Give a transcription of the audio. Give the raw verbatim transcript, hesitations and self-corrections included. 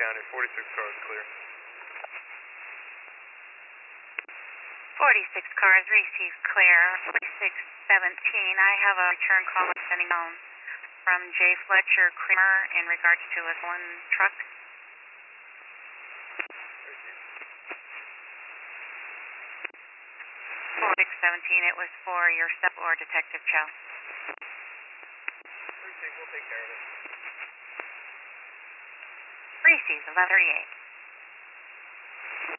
County, forty-six cars clear. forty-six cars received clear. forty-six seventeen, I have a return call sending home from J. Fletcher Creamer in regards to a stolen truck. forty-six seventeen, it was for yourself or Detective Chow. We'll take care of it. Received, eleven thirty-eight.